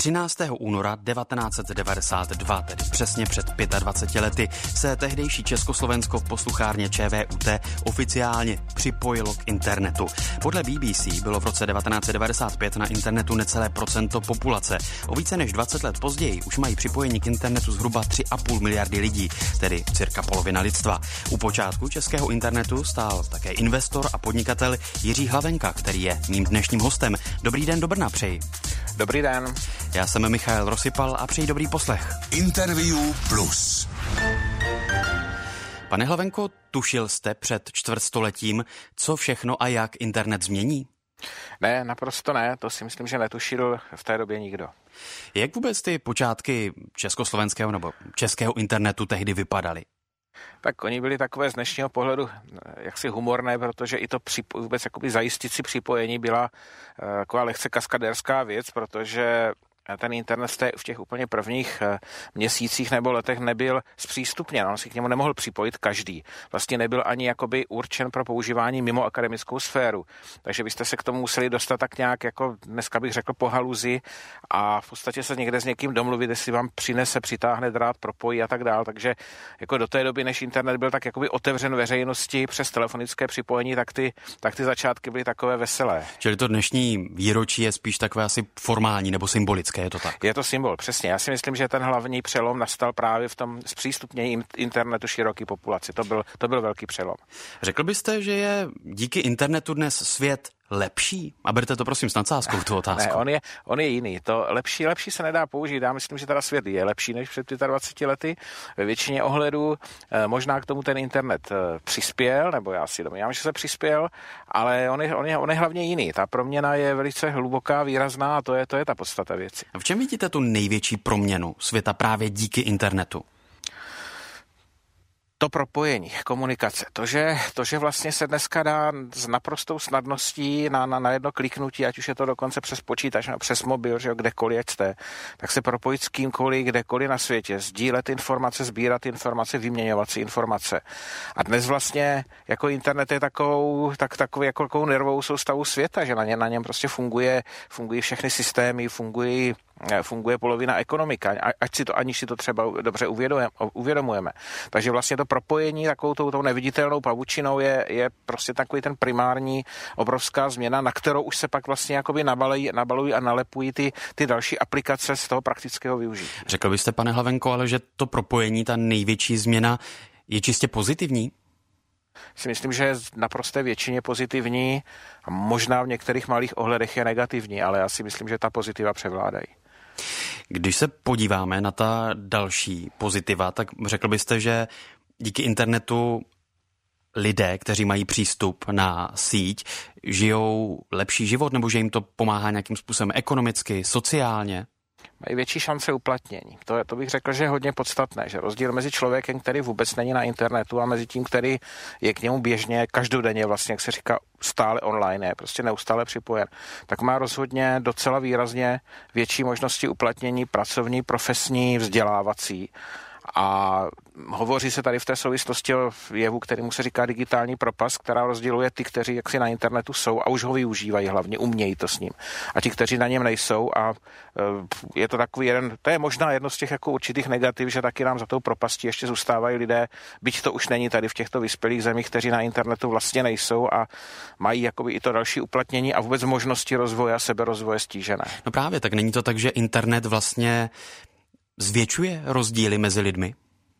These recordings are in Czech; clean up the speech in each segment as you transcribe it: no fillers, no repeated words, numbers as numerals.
13. února 1992, tedy přesně před 25 lety, se tehdejší Československo v posluchárně ČVUT oficiálně připojilo k internetu. Podle BBC bylo v roce 1995 na internetu necelé procento populace. O více než 20 let později už mají připojení k internetu zhruba 3,5 miliardy lidí, tedy cirka polovina lidstva. U počátku českého internetu stál také investor a podnikatel Jiří Hlavenka, který je mým dnešním hostem. Dobrý den do Brna přeji. Dobrý den. Já jsem Michael Rosypal a přeji dobrý poslech. Interview Plus. Pane Hlavenko, tušil jste před čtvrtstoletím, co všechno a jak internet změní? Ne, naprosto ne, to si myslím, že netušil v té době nikdo. Jak vůbec ty počátky československého nebo českého internetu tehdy vypadaly? Tak oni byli takové z dnešního pohledu jaksi humorné, protože i to vůbec jakoby zajistit si připojení byla taková lehce kaskadérská věc, protože ten internet v těch úplně prvních měsících nebo letech nebyl zpřístupněn, on si k němu nemohl připojit každý. Vlastně nebyl ani jakoby určen pro používání mimo akademickou sféru. Takže byste se k tomu museli dostat tak nějak, jako dneska bych řekl, po haluzi a v podstatě se někde s někým domluvit, jestli vám přinese, přitáhne drát, propojí a tak dál. Takže jako do té doby, než internet byl tak jakoby otevřen veřejnosti přes telefonické připojení, tak ty začátky byly takové veselé. Čili to dnešní výročí je spíš takové asi formální nebo symbolické. Je to tak? Je to symbol, přesně. Já si myslím, že ten hlavní přelom nastal právě v tom zpřístupnění internetu široké populaci. To byl velký přelom. Řekl byste, že je díky internetu dnes svět lepší? A berte to prosím s nadsázkou, tu otázku. Ne, on je jiný. To lepší se nedá použít. Já myslím, že teda svět je lepší než před 25 lety. Ve většině ohledů možná k tomu ten internet přispěl, nebo já si domnívám, že se přispěl, ale on je hlavně jiný. Ta proměna je velice hluboká, výrazná a to je ta podstata věci. V čem vidíte tu největší proměnu světa právě díky internetu? To propojení, komunikace, to, že vlastně se dneska dá s naprostou snadností na jedno kliknutí, ať už je to dokonce přes počítač nebo přes mobil, že jo, kdekoliv ať jste, tak se propojit s kýmkoliv, kdekoliv na světě, sdílet informace, sbírat informace, vyměňovat si informace. A dnes vlastně jako internet je takový jako nervovou soustavou světa, že na něm prostě fungují všechny systémy, funguje polovina ekonomika, aniž si to třeba dobře uvědomujeme. Takže vlastně to propojení takovou tou neviditelnou pavučinou je prostě takový ten primární obrovská změna, na kterou už se pak vlastně jakoby nabalují a nalepují ty další aplikace z toho praktického využití. Řekl byste, pane Hlavenko, ale že to propojení, ta největší změna je čistě pozitivní? Si myslím, že je naprosté většině pozitivní a možná v některých malých ohledech je negativní, ale já si myslím, že ta pozitiva převládají. Když se podíváme na ta další pozitiva, tak řekl byste, že díky internetu lidé, kteří mají přístup na síť, žijou lepší život, nebo že jim to pomáhá nějakým způsobem ekonomicky, sociálně? Mají větší šance uplatnění. To bych řekl, že je hodně podstatné, že rozdíl mezi člověkem, který vůbec není na internetu a mezi tím, který je k němu běžně, každodenně vlastně, jak se říká, stále online, je prostě neustále připojen, tak má rozhodně docela výrazně větší možnosti uplatnění pracovní, profesní, vzdělávací. A hovoří se tady v té souvislosti o jevu, kterému se říká digitální propast, která rozděluje ty, kteří jaksi na internetu jsou a už ho využívají hlavně, umějí to s ním. A ti, kteří na něm nejsou a je to takový to je možná jedno z těch jako určitých negativ, že taky nám za tou propastí ještě zůstávají lidé, byť to už není tady v těchto vyspělých zemích, kteří na internetu vlastně nejsou a mají jakoby i to další uplatnění a vůbec možnosti rozvoje a seberozvoje stížené. No právě, tak není to tak, že internet vlastně zvětšuje rozdíly mezi lidmi?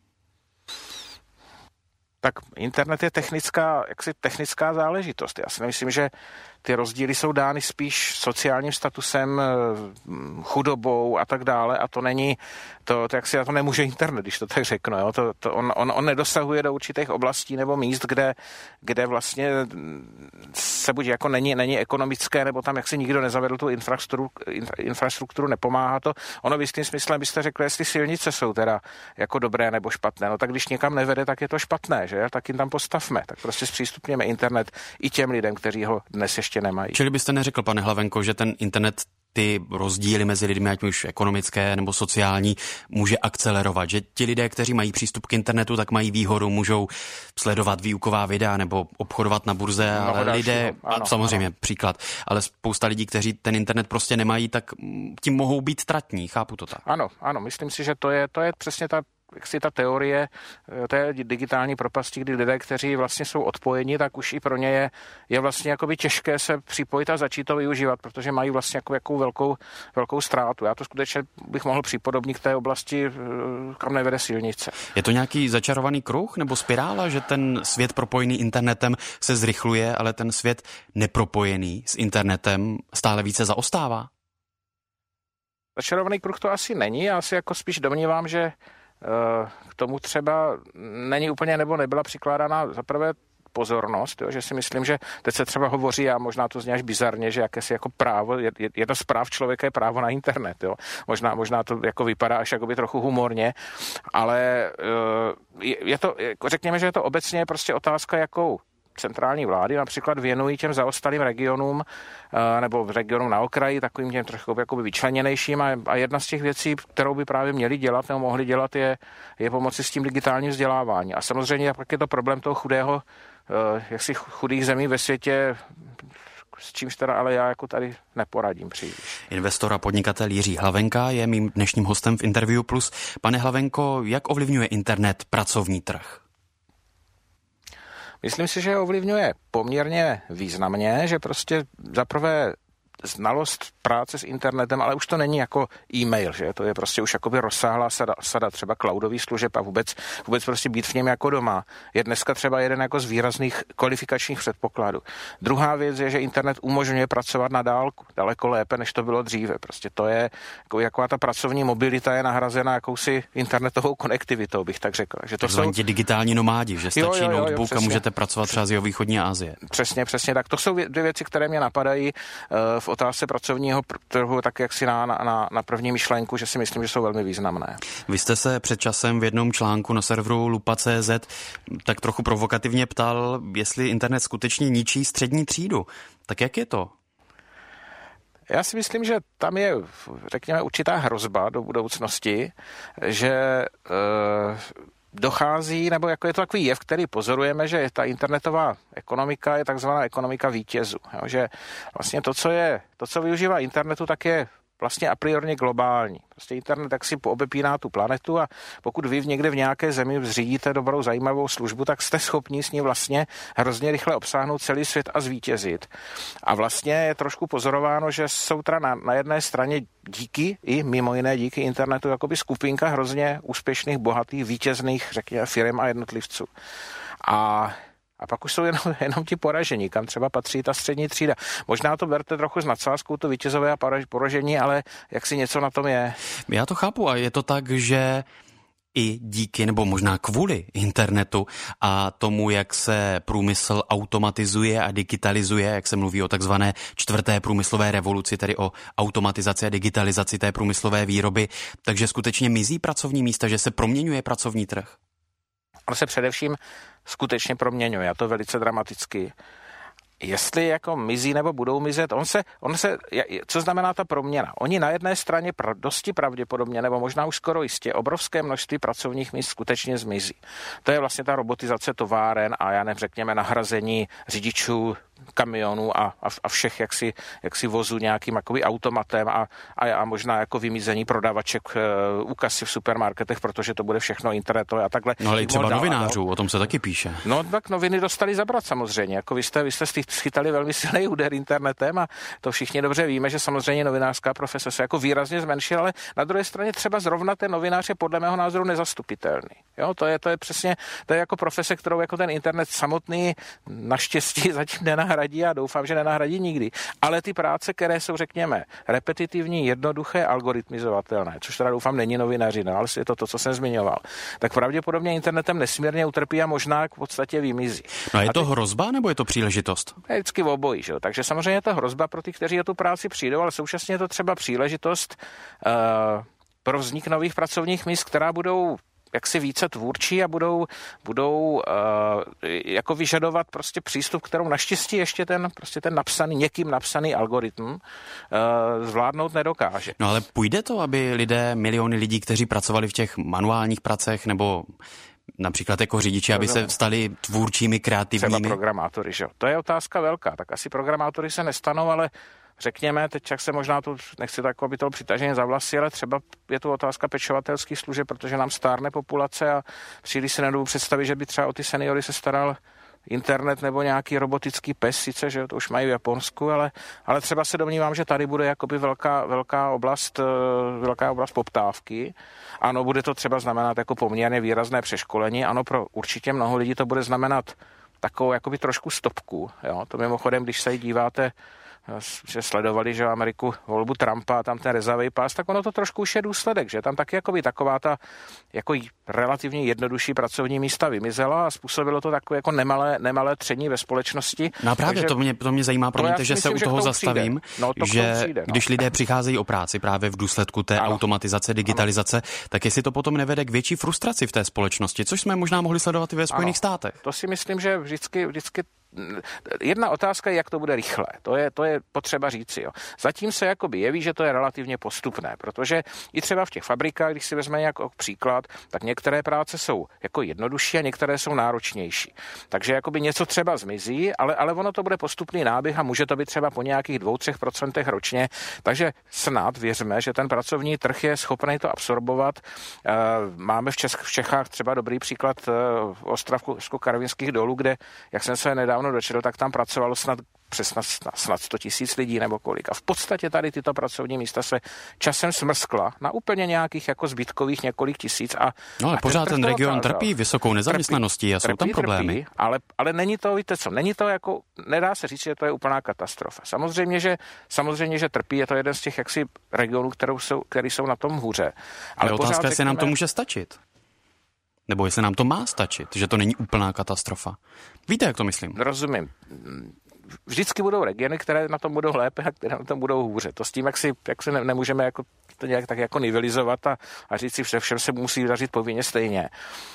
Tak internet je technická záležitost. Já si myslím, že ty rozdíly jsou dány spíš sociálním statusem, chudobou a tak dále a to není, to nemůže internet, když to tak řeknu. Jo? On nedosahuje do určitých oblastí nebo míst, kde vlastně se buď jako není ekonomické, nebo tam jak si nikdo nezavedl tu infrastrukturu, nepomáhá to. Ono v jistým smyslem byste řekli, jestli silnice jsou teda jako dobré nebo špatné. No tak když někam nevede, tak je to špatné, že? Tak jim tam postavme. Tak prostě zpřístupněme internet i těm lidem, kteří ho dnes ještě nemají. Čili byste neřekl, pane Hlavenko, že ten internet ty rozdíly mezi lidmi, ať už ekonomické nebo sociální, může akcelerovat. Že ti lidé, kteří mají přístup k internetu, tak mají výhodu, můžou sledovat výuková videa nebo obchodovat na burze, ale lidé, samozřejmě příklad, ale spousta lidí, kteří ten internet prostě nemají, tak tím mohou být tratní, chápu to tak. Ano, myslím si, že to je přesně ta teorie té digitální propasti, kdy lidé, kteří vlastně jsou odpojeni, tak už i pro ně je vlastně jakoby těžké se připojit a začít to využívat, protože mají vlastně jakou velkou ztrátu. Já to skutečně bych mohl připodobnit k té oblasti, kam nevede silnice. Je to nějaký začarovaný kruh nebo spirála, že ten svět propojený internetem se zrychluje, ale ten svět nepropojený s internetem stále více zaostává? Začarovaný kruh to asi není, já si jako spíš domnívám, že k tomu třeba není úplně nebo nebyla přikládána zaprvé pozornost, jo, že si myslím, že teď se třeba hovoří, a možná to zní až bizarně, že jakési jako právo, je to práv člověka, je právo na internet, jo. Možná to jako vypadá až jakoby trochu humorně, ale je to, řekněme, že je to obecně prostě otázka, jakou centrální vlády například věnují těm zaostalým regionům nebo regionům na okraji, takovým těm trochu jakoby vyčleněnejším, a jedna z těch věcí, kterou by právě měli dělat nebo mohli dělat, je pomoci s tím digitálním vzdělávání. A samozřejmě pak je to problém toho chudých zemí ve světě, s čímž teda ale já jako tady neporadím příliš. Investor a podnikatel Jiří Hlavenka je mým dnešním hostem v Interview Plus. Pane Hlavenko, jak ovlivňuje internet pracovní trh? Myslím si, že ovlivňuje poměrně významně, že prostě zaprvé znalost práce s internetem, ale už to není jako e-mail, že to je prostě už jakoby rozsáhlá sada třeba cloudových služeb a vůbec prostě být v něm jako doma. Je dneska třeba jeden jako z výrazných kvalifikačních předpokladů. Druhá věc je, že internet umožňuje pracovat na dálku daleko lépe, než to bylo dříve. Prostě to je jako ta pracovní mobilita je nahrazena jakousi internetovou konektivitou, bych tak řekl. Že to jsou ti digitální nomádi, že stačí notebook a můžete pracovat třeba z jihovýchodní Asie. Přesně tak. To jsou dvě věci, které mě napadají v otázce pracovního trhu, tak jak si na první myšlenku, že si myslím, že jsou velmi významné. Vy jste se před časem v jednom článku na serveru lupa.cz tak trochu provokativně ptal, jestli internet skutečně ničí střední třídu. Tak jak je to? Já si myslím, že tam je, řekněme, určitá hrozba do budoucnosti, že dochází, nebo jako je to takový jev, který pozorujeme, že ta internetová ekonomika je takzvaná ekonomika vítězů. Jo, že vlastně to, co využívá internetu, tak je vlastně a priori globální. Prostě internet tak si poobepíná tu planetu a pokud vy někde v nějaké zemi zřídíte dobrou, zajímavou službu, tak jste schopni s ní vlastně hrozně rychle obsáhnout celý svět a zvítězit. A vlastně je trošku pozorováno, že jsou teda na jedné straně mimo jiné díky internetu jakoby skupinka hrozně úspěšných, bohatých, vítězných, řekněme, firem a jednotlivců. A pak už jsou jenom ti poražení, kam třeba patří ta střední třída. Možná to berte trochu s nadsázkou, to vítězové a poražení, ale jak si něco na tom je. Já to chápu a je to tak, že i díky nebo možná kvůli internetu a tomu, jak se průmysl automatizuje a digitalizuje, jak se mluví o takzvané čtvrté průmyslové revoluci, tedy o automatizaci a digitalizaci té průmyslové výroby, takže skutečně mizí pracovní místa, že se proměňuje pracovní trh? On se především skutečně proměňuje, a to velice dramaticky. Jestli jako mizí nebo budou mizet, co znamená ta proměna? Oni na jedné straně dosti pravděpodobně, nebo možná už skoro jistě, obrovské množství pracovních míst skutečně zmizí. To je vlastně ta robotizace továren a řekněme nahrazení řidičů, kamionů a všech jaksi vozů nějakým jakoby automatem a možná jako vymizení prodavaček u kasy v supermarketech, protože to bude všechno internetové a takhle. No ale i třeba novinářů, o tom se taky píše. No tak noviny dostali zabrat samozřejmě, jako vy jste schytali velmi silný úder internetem a to všichni dobře víme, že samozřejmě novinářská profese se jako výrazně zmenšila, ale na druhé straně třeba zrovna ten novinář je podle mého názoru nezastupitelný. Jo, to je přesně, to je jako profese, kterou jako ten internet samotný naštěstí zatím nenahradí a doufám, že nenahradí nikdy. Ale ty práce, které jsou, řekněme, repetitivní, jednoduché, algoritmizovatelné, což teda doufám není novinařina, ale je to, co jsem zmiňoval, tak pravděpodobně internetem nesmírně utrpí a možná v podstatě vymizí. No je to hrozba nebo je to příležitost? Je vždycky v obojí, že jo? Takže samozřejmě je to hrozba pro ty, kteří o tu práci přijdou, ale současně je to třeba příležitost pro vznik nových pracovních míst, která budou jaksi více tvůrčí a budou jako vyžadovat prostě přístup, kterou naštěstí ještě ten někým napsaný algoritm zvládnout nedokáže. No ale půjde to, aby miliony lidí, kteří pracovali v těch manuálních pracech nebo například jako řidiči, aby se stali tvůrčími, kreativními? Třeba programátory, že jo. To je otázka velká. Tak asi programátory se nestanou, ale řekněme, teď jak se možná tu, nechci tak, aby to přitaženě za vlasy, ale třeba je tu otázka pečovatelských služeb, protože nám stárne populace a příliš si nedovedu představit, že by třeba o ty seniory se staral internet nebo nějaký robotický pes, sice, že to už mají v Japonsku, ale třeba se domnívám, že tady bude jakoby velká oblast poptávky. Ano, bude to třeba znamenat jako poměrně výrazné přeškolení. Ano, pro určitě mnoho lidí to bude znamenat takovou jakoby trošku stopku. Jo? To mimochodem, když se díváte, že sledovali, že Ameriku volbu Trumpa a tam ten rezavý pás, tak ono to trošku už je důsledek, že tam taky jakoby taková ta jako relativně jednodušší pracovní místa vymizela a způsobilo to takové jako nemalé tření ve společnosti. No a právě takže, to mě zajímá, promiňte, že se u toho zastavím, že když lidé přicházejí o práci právě v důsledku té automatizace, digitalizace, tak jestli to potom nevede k větší frustraci v té společnosti, což jsme možná mohli sledovat i ve Spojených státech. To si myslím, že vždycky jedna otázka je, jak to bude rychle. To je potřeba říci. Jo. Zatím se jakoby jeví, že to je relativně postupné, protože i třeba v těch fabrikách, když si vezmeme jako příklad, tak některé práce jsou jako jednodušší a některé jsou náročnější. Takže jakoby něco třeba zmizí, ale ono to bude postupný náběh a může to být třeba po nějakých 2-3% ročně. Takže snad věřme, že ten pracovní trh je schopný to absorbovat. Máme v Čechách třeba dobrý příklad Ostravsko-Karvinských dolů, kde, jak jsem se nedávno dočetl, tak tam pracovalo snad 100 000 lidí nebo kolik. A v podstatě tady tyto pracovní místa se časem smrskla na úplně nějakých jako zbytkových několik tisíc. No ale pořád ten region trpí vysokou nezaměstnaností a jsou tam problémy. Ale není to, víte co, není to jako, nedá se říct, že to je úplná katastrofa. Samozřejmě, že trpí, je to jeden z těch jaksi regionů, který jsou na tom hůře. Ale otázka, jestli nám to může stačit. Nebo jestli nám to má stačit, že to není úplná katastrofa. Víte, jak to myslím? Rozumím. Vždycky budou regiony, které na tom budou lépe a které na tom budou hůře. To s tím, jak se nemůžeme jako, to nějak tak jako nivelizovat a říct si, že všem se musí dařit povinně stejně.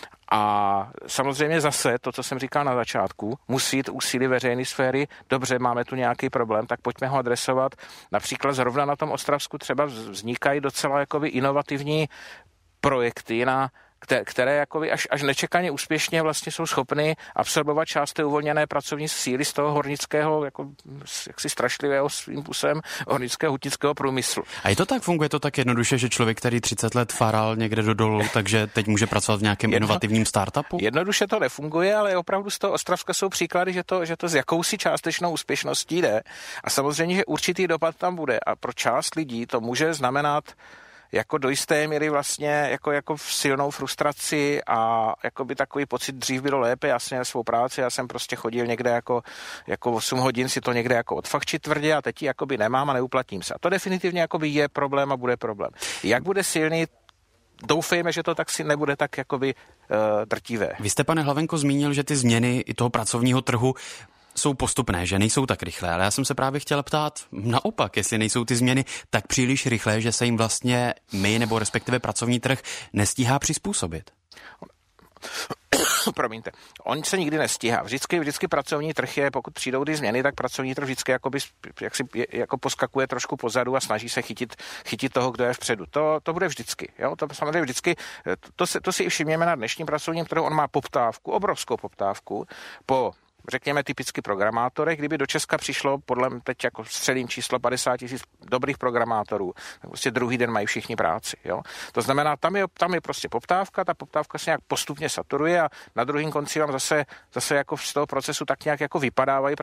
A samozřejmě zase to, co jsem říkal na začátku, musí jít úsilí veřejné sféry. Dobře, máme tu nějaký problém, tak pojďme ho adresovat. Například zrovna na tom Ostravsku třeba vznikají docela jakoby inovativní projekty které jakoby až nečekaně úspěšně vlastně jsou schopny absorbovat část té uvolněné pracovní síly z toho hornického, jako jaksi strašlivého svým způsobem hornického hutnického průmyslu. A je to tak, funguje to tak jednoduše, že člověk, který 30 let faral někde do dolu, takže teď může pracovat v nějakém inovativním startupu? Jednoduše to nefunguje, ale opravdu z toho Ostravska jsou příklady, že to s jakousi částečnou úspěšností jde. A samozřejmě, že určitý dopad tam bude. A pro část lidí to může znamenat jako do jisté míry vlastně jako silnou frustraci a jako by takový pocit, dřív bylo lépe, já jsem měl svou práci, já jsem prostě chodil někde jako 8 hodin si to někde jako odfachčit tvrdě a teď ji jakoby nemám a neuplatním se. A to definitivně jakoby je problém a bude problém. Jak bude silný, doufejme, že to tak si nebude tak jakoby drtivé. Vy jste, pane Hlavenko, zmínil, že ty změny i toho pracovního trhu jsou postupné, že nejsou tak rychlé, ale já jsem se právě chtěl ptát naopak, jestli nejsou ty změny tak příliš rychlé, že se jim vlastně my nebo respektive pracovní trh nestíhá přizpůsobit. Promiňte, on se nikdy nestíhá. Vždycky pracovní trh je, pokud přijdou ty změny, tak pracovní trh vždycky jako poskakuje trošku pozadu a snaží se chytit toho, kdo je vpředu. To bude vždycky. Jo? To samozřejmě vždycky, to si i všimněme na dnešním pracovním trhu. On má poptávku, obrovskou poptávku po, řekněme, typicky programátorech. Kdyby do Česka přišlo, podle teď jako středním číslo 50 000 dobrých programátorů, tak prostě druhý den mají všichni práci. Jo? To znamená, tam je prostě poptávka, ta poptávka se nějak postupně saturuje a na druhém konci vám zase jako z toho procesu tak nějak jako vypadávají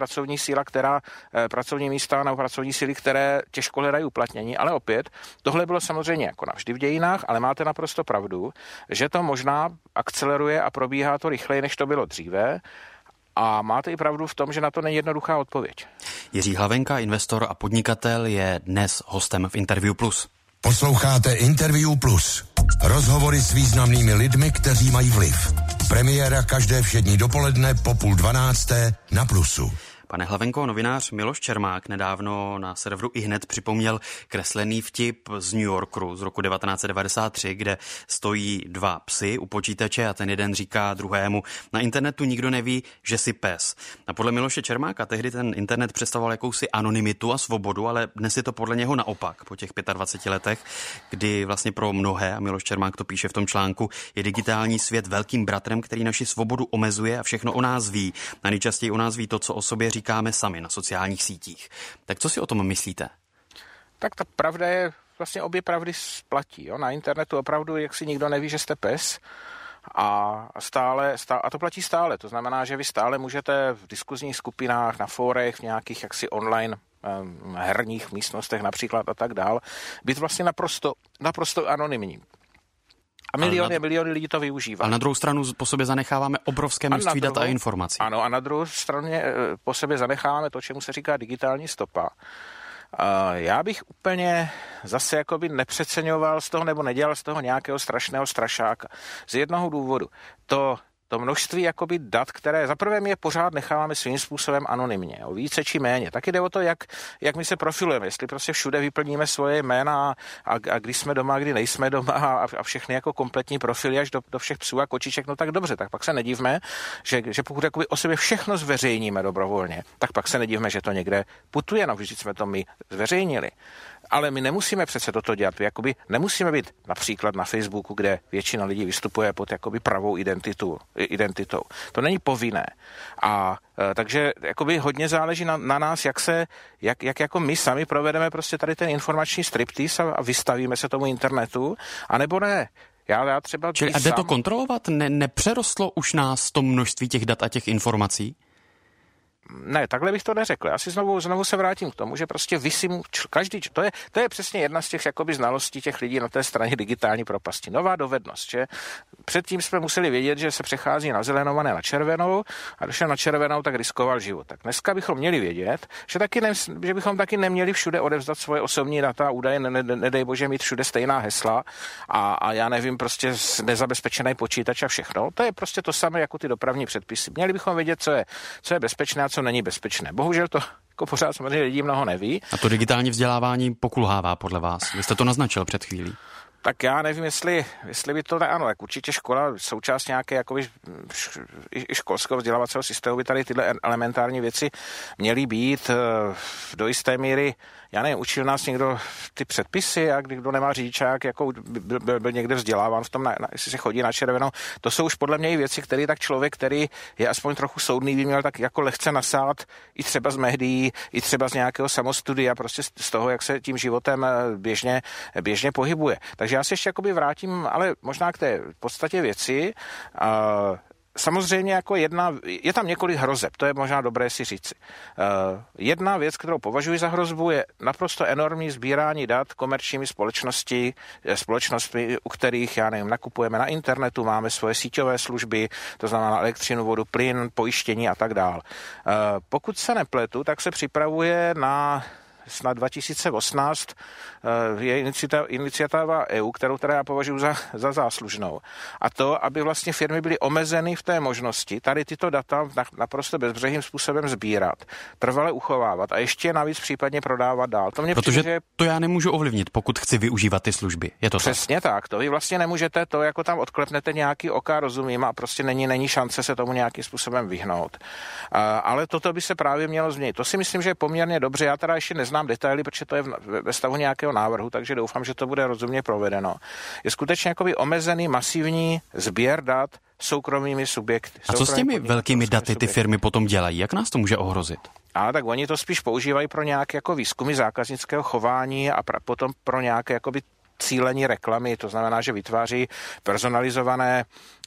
pracovní místa nebo pracovní síly, které těžko hledají uplatnění, ale opět, tohle bylo samozřejmě jako navždy v dějinách, ale máte naprosto pravdu, že to možná akceleruje a probíhá to rychleji, než to bylo dříve. A máte i pravdu v tom, že na to není jednoduchá odpověď. Jiří Hlavenka, investor a podnikatel, je dnes hostem v Interview Plus. Posloucháte Interview Plus. Rozhovory s významnými lidmi, kteří mají vliv. Premiéra každé všední dopoledne po 11:30 na Plusu. Pane Hlavenko, novinář Miloš Čermák nedávno na serveru iHNED připomněl kreslený vtip z New Yorku z roku 1993, kde stojí dva psy u počítače a ten jeden říká druhému: na internetu nikdo neví, že jsi pes. A podle Miloše Čermáka tehdy ten internet představoval jakousi anonymitu a svobodu, ale dnes je to podle něho naopak. Po těch 25 letech, kdy vlastně pro mnohé, a Miloš Čermák to píše v tom článku, je digitální svět velkým bratrem, který naši svobodu omezuje a všechno o nás ví. A nejčastěji o nás ví to, co o sobě říkáme sami na sociálních sítích. Tak co si o tom myslíte? Tak ta pravda je, vlastně obě pravdy platí. Jo? Na internetu opravdu, jak si nikdo neví, že jste pes, a to platí stále. To znamená, že vy stále můžete v diskuzních skupinách, na fórech, v nějakých jaksi online herních místnostech například a tak dál, být vlastně naprosto anonymní. A miliony lidí to využívá. A na druhou stranu po sobě zanecháváme obrovské množství dat a informací. Ano, a na druhou stranu po sobě zanecháváme to, čemu se říká digitální stopa. Já bych úplně zase jakoby nepřeceňoval z toho nebo nedělal z toho nějakého strašného strašáka. Z jednoho důvodu. To množství jakoby dat, které zaprvé my je pořád necháváme svým způsobem anonymně, o více či méně. Taky jde o to, jak my se profilujeme, jestli prostě všude vyplníme svoje jména a když jsme doma, kdy nejsme doma a všechny jako kompletní profily až do všech psů a kočiček, no tak dobře, tak pak se nedívme, že pokud jakoby o sobě všechno zveřejníme dobrovolně, tak pak se nedívme, že to někde putuje, no vždyť jsme to my zveřejnili. Ale my nemusíme přece toto dělat. Jakoby nemusíme být například na Facebooku, kde většina lidí vystupuje pod jakoby pravou identitou. To není povinné. A takže jakoby hodně záleží na nás, jak jako my sami provedeme prostě tady ten informační striptease a vystavíme se tomu internetu, anebo ne. Já třeba... Čili a jde to kontrolovat? Nepřerostlo už nás to množství těch dat a těch informací? Ne, takhle bych to neřekl. Asi znovu se vrátím k tomu, že prostě visím každý, to je přesně jedna z těch jakoby znalostí těch lidí na té straně digitální propasti. Nová dovednost, že předtím jsme museli vědět, že se přechází na zelenou a ne na červenou, a když šel na červenou, tak riskoval život. Tak dneska bychom měli vědět, že bychom taky neměli všude odevzdat svoje osobní data, údaje, nedej bože mít všude stejná hesla a já nevím, prostě nezabezpečený počítač a všechno. To je prostě to samé jako ty dopravní předpisy. Měli bychom vědět, co je bezpečné a co není bezpečné. Bohužel to jako pořád samozřejmě lidí mnoho neví. A to digitální vzdělávání pokulhává podle vás? Vy jste to naznačil před chvílí. Tak já nevím, jestli by to ano, tak určitě škola, součást nějaké jakoby i školského vzdělávacího systému by tady tyhle elementární věci měly být do jisté míry. Já nevím, učil nás někdo ty předpisy a kdo nemá řidičák, jako byl někde vzděláván v tom, jestli se chodí na červenou. To jsou už podle mě i věci, které tak člověk, který je aspoň trochu soudný, by měl tak jako lehce nasát i třeba z médií, i třeba z nějakého samostudia, prostě z toho, jak se tím životem běžně pohybuje. Takže já se ještě jakoby vrátím, ale možná k té podstatě věci. Samozřejmě jako je tam několik hrozeb, to je možná dobré si říci. Jedna věc, kterou považuji za hrozbu, je naprosto enormní sbírání dat komerčními společnostmi, u kterých, já nevím, nakupujeme na internetu, máme svoje síťové služby, to znamená elektřinu, vodu, plyn, pojištění a tak dál. Pokud se nepletu, tak se připravuje na snad 2018 je iniciativa EU, kterou teda já považuji za záslužnou. A to, aby vlastně firmy byly omezeny v té možnosti tady tyto data naprosto bezbřehým způsobem sbírat, trvale uchovávat a ještě navíc případně prodávat dál. Protože to já nemůžu ovlivnit, pokud chci využívat ty služby. Je to přesně tak. To vy vlastně nemůžete, to jako tam odklepnete nějaký oka, rozumím, a prostě není šance se tomu nějakým způsobem vyhnout. Ale toto by se právě mělo změnit. To si myslím, že je poměrně dobře. Já teda ještě neznám detaily, protože to je ve stavu nějakého návrhu, takže doufám, že to bude rozumně provedeno. Je skutečně jakoby omezený masivní sběr dat soukromými subjekty. A co s těmi velkými daty ty firmy potom dělají? Jak nás to může ohrozit? Ale tak oni to spíš používají pro nějaké jako výzkumy zákaznického chování a potom pro nějaké jakoby cílení reklamy, to znamená, že vytváří personalizované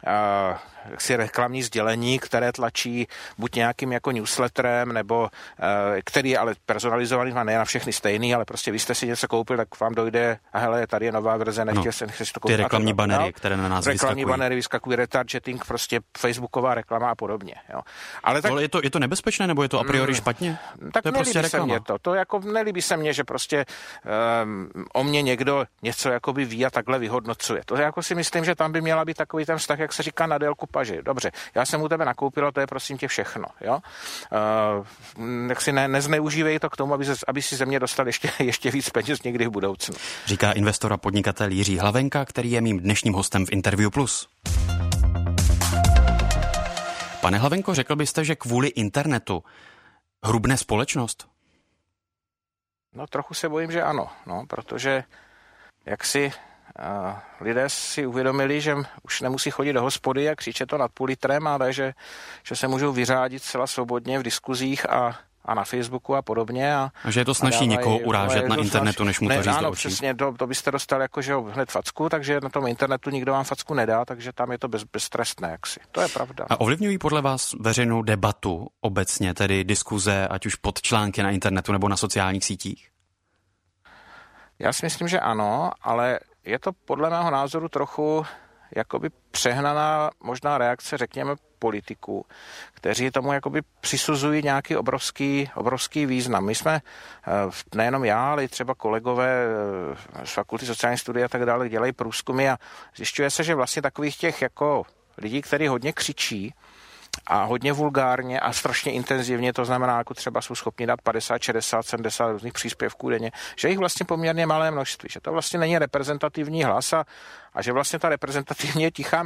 reklamní sdělení, které tlačí buď nějakým jako newsletterem, nebo který je ale personalizovaný, a ne na všechny stejný, ale prostě vy jste si něco koupil, tak vám dojde, a hele, tady je nová verze, nechtěl jsem si to koupit. Ty reklamní banery, které na nás reklamní banery vyskakují, retargeting, prostě facebooková reklama a podobně. Jo. Ale tak, je to nebezpečné, nebo je to a priori špatně? Tak to je prostě reklama. To jako nelíbí se mně, že prostě o mě někdo něco něco jakoby ví a takhle vyhodnocuje. To jako si myslím, že tam by měla být takový ten vztah, jak se říká, na délku paži. Dobře, já jsem u tebe nakoupila, to je prosím tě všechno. Jo? Jak si nezneužívej to k tomu, aby si ze mě dostal ještě víc peněz někdy v budoucnu. Říká investor a podnikatel Jiří Hlavenka, který je mým dnešním hostem v Interview Plus. Pane Hlavenko, řekl byste, že kvůli internetu hrubne společnost? No trochu se bojím, že ano, protože lidé si uvědomili, že už nemusí chodit do hospody a křičet to nad půl litrem, ale že se můžou vyřádit zcela svobodně v diskuzích a na Facebooku a podobně. A že je to snaží někoho urážet na internetu, než mu to říct do očí. Přesně, to byste dostali jakože hned facku, takže na tom internetu nikdo vám facku nedá, takže tam je to beztrestné jaksi. To je pravda. A ovlivňují podle vás veřejnou debatu obecně, tedy diskuze, ať už pod články na internetu nebo na sociálních sítích? Já si myslím, že ano, ale je to podle mého názoru trochu jakoby přehnaná možná reakce, řekněme, politiků, kteří tomu jakoby přisuzují nějaký obrovský význam. My jsme, nejenom já, ale i třeba kolegové z fakulty sociální studie a tak dále, dělají průzkumy a zjišťuje se, že vlastně takových těch jako lidí, kteří hodně křičí a hodně vulgárně a strašně intenzivně, to znamená, jako třeba jsou schopni dát 50, 60, 70 různých příspěvků denně, že jich vlastně poměrně malé množství, že to vlastně není reprezentativní hlas a že vlastně ta reprezentativní je tichá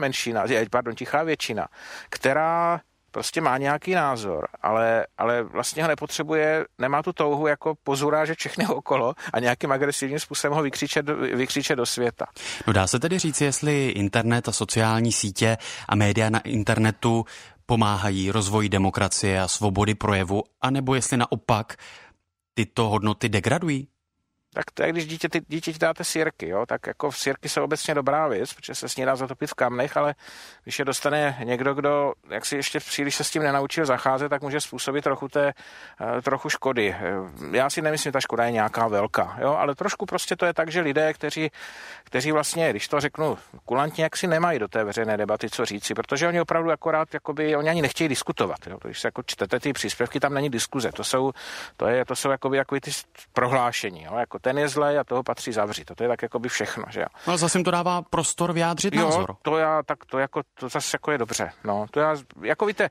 většina, která prostě má nějaký názor, ale vlastně ho nepotřebuje, nemá tu touhu jako pozurážet všechny okolo a nějakým agresivním způsobem ho vykřičet do světa. No dá se tedy říct, jestli internet a sociální sítě a média na internetu pomáhají rozvoji demokracie a svobody projevu, anebo jestli naopak tyto hodnoty degradují? Tak to je, když dítěti dáte sýrky, jo? Tak jako sýrky jsou obecně dobrá věc, protože se s ní dá zatopit v kamnech, ale když je dostane někdo, kdo jak si ještě příliš se s tím nenaučil zacházet, tak může způsobit trochu škody. Já si nemyslím, že ta škoda je nějaká velká, jo? Ale trošku prostě to je tak, že lidé, kteří vlastně, když to řeknu kulantně, jak si nemají do té veřejné debaty co říci, protože oni opravdu akorát, jakoby, oni ani nechtějí diskutovat, jo? Když se jako čtete ty příspěvky, tam není diskuze, to jsou jakoby ty prohlášení, jo? Jako ten je zlej a toho patří zavřít. To je tak jako by všechno, že jo. Ale zase jim to dává prostor vyjádřit názor. To zase jako je dobře. No, to já, jako víte,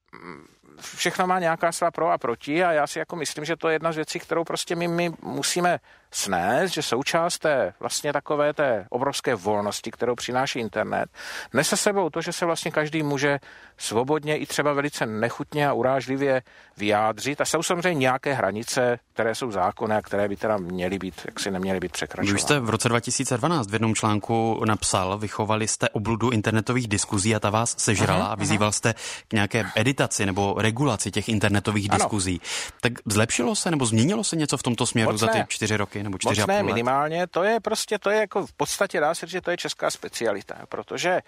všechno má nějaká svá pro a proti a já si jako myslím, že to je jedna z věcí, kterou prostě my musíme snést, že součást té vlastně takové té obrovské volnosti, kterou přináší internet, nese sebou to, že se vlastně každý může svobodně i třeba velice nechutně a urážlivě vyjádřit a jsou samozřejmě nějaké hranice, které jsou zákonné a které by teda měly být, jaksi neměly být překračovány. Vy jste v roce 2012 v jednom článku napsal, vychovali jste obludu internetových diskuzí a ta vás sežrala a vyzýval jste k nějaké editaci nebo regulaci těch internetových diskuzí. Tak zlepšilo se nebo změnilo se něco v tomto směru za ty 4 roky nebo 4,5 let? Minimálně, to je jako v podstatě dá se říct, že to je česká specialita, protože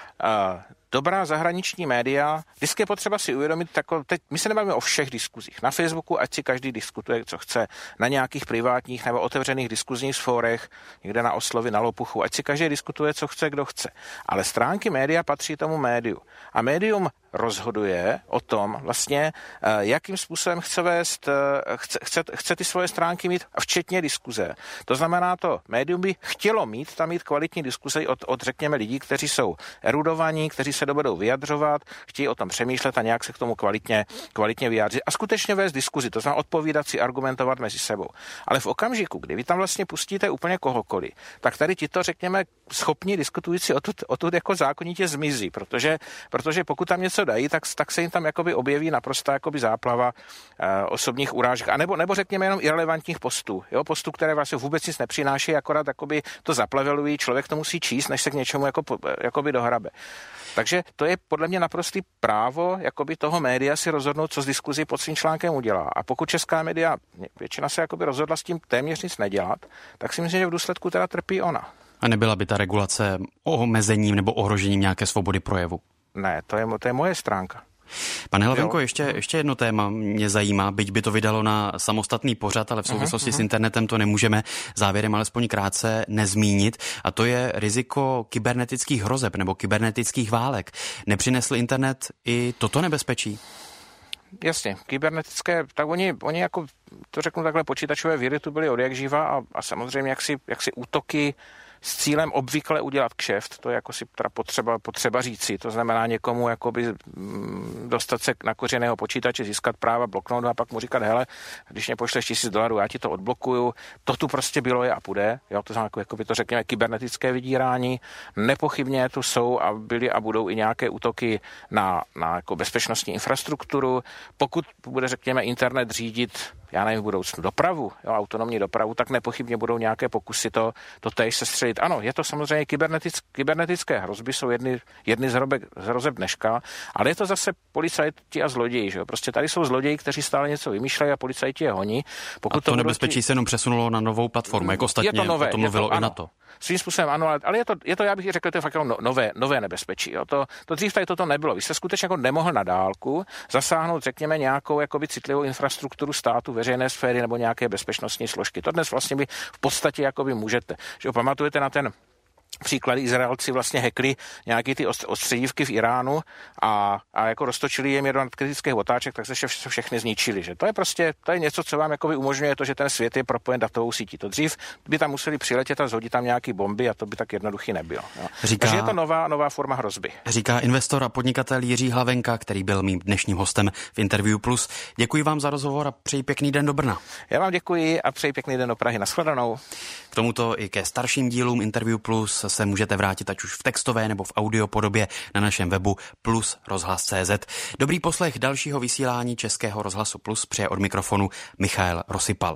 dobrá zahraniční média, vždycky je potřeba si uvědomit, teď my se nebavíme o všech diskuzích. Na Facebooku, ať si každý diskutuje, co chce, na nějakých privátních nebo otevřených diskuzních fórech, někde na Oslovi, na Lopuchu, ať si každý diskutuje, co chce, kdo chce. Ale stránky média patří tomu médiu. A médium rozhoduje o tom vlastně, jakým způsobem chce vést, chce ty svoje stránky mít, včetně diskuze. To znamená médium by chtělo mít kvalitní diskuze od řekněme lidí, kteří jsou erudovaní, kteří se dovedou vyjadřovat, chtějí o tom přemýšlet a nějak se k tomu kvalitně vyjádřit a skutečně vést diskuzi, to znamená odpovídat si, argumentovat mezi sebou. Ale v okamžiku, kdy vy tam vlastně pustíte úplně kohokoliv, tak tady tito, řekněme, schopní diskutující odtud jako zákonitě zmizí, protože pokud tam něco dají, tak se jim tam jakoby objeví naprosto jakoby záplava osobních urážek, a nebo řekněme jenom irelevantních postů, jo, postů, které vlastně vůbec nic nepřináší, akorát jakoby to zaplavelují, člověk to musí číst, než se k něčemu jakoby dohrabe. Takže to je podle mě naprostý právo jakoby toho média si rozhodnout, co s diskuzí pod svým článkem udělá. A pokud česká média, většina se jakoby rozhodla s tím téměř nic nedělat, tak si myslím, že v důsledku teda trpí ona. A nebyla by ta regulace omezením nebo ohrožením nějaké svobody projevu? Ne, to je moje stránka. Pane Hlavenko, ještě jedno téma mě zajímá, byť by to vydalo na samostatný pořad, ale v souvislosti s internetem to nemůžeme závěrem alespoň krátce nezmínit, a to je riziko kybernetických hrozeb nebo kybernetických válek. Nepřinesl internet i toto nebezpečí? Jasně, kybernetické, tak oni jako, to řeknu takhle, počítačové víry tu byly od jak živa a samozřejmě jaksi útoky s cílem obvykle udělat kšeft, to je jako si potřeba říci, to znamená někomu jakoby dostat se na kořeného počítače, získat práva, bloknout a pak mu říkat, hele, když mě pošleš $1000, já ti to odblokuju, to tu prostě bylo je a půjde, jo, to znamená jako by to řekněme kybernetické vydírání, nepochybně tu jsou a byly a budou i nějaké útoky na jako bezpečnostní infrastrukturu, pokud bude řekněme internet řídit, já nevím, v budoucnu dopravu, jo, autonomní dopravu, tak nepochybně budou nějaké pokusy to též sestřelit. Ano, je to samozřejmě kybernetické hrozby, jsou jedny z hrozeb dneška, ale je to zase policajti a zloději, že jo? Prostě tady jsou zloději, kteří stále něco vymýšlejí a policajti je honí. Pokud to nebezpečí se jenom přesunulo na novou platformu, jako ostatně to mluvilo i na to. Svým způsobem ano, ale je to, já bych řekl, to je fakt jako nové nebezpečí. Jo? To dřív tady toto nebylo. Vy jste skutečně jako nemohl na dálku zasáhnout, řekněme, nějakou jakoby citlivou infrastrukturu státu, veřejné sféry nebo nějaké bezpečnostní složky. To dnes vlastně by v podstatě jakoby můžete. Že pamatujete na ten příklad, Izraelci vlastně hackli nějaký ty ostředívky v Iránu a jako roztočili jim jedno kritických otáček, tak se všechny zničili. Že? To je něco, co vám jakoby umožňuje to, že ten svět je propojen datovou sítí. To dřív by tam museli přiletět a zhodit tam nějaký bomby a to by tak jednoduchý nebylo. Takže je to nová forma hrozby. Říká investor a podnikatel Jiří Hlavenka, který byl mým dnešním hostem v Interview Plus. Děkuji vám za rozhovor a přeji pěkný den do Brna. Já vám děkuji a přeji pěkný den do Prahy. Nashledanou. K tomuto i ke starším dílům Interview Plus se můžete vrátit ať už v textové nebo v audio podobě na našem webu plus rozhlas.cz. Dobrý poslech dalšího vysílání Českého rozhlasu Plus přeje od mikrofonu Michael Rosypal.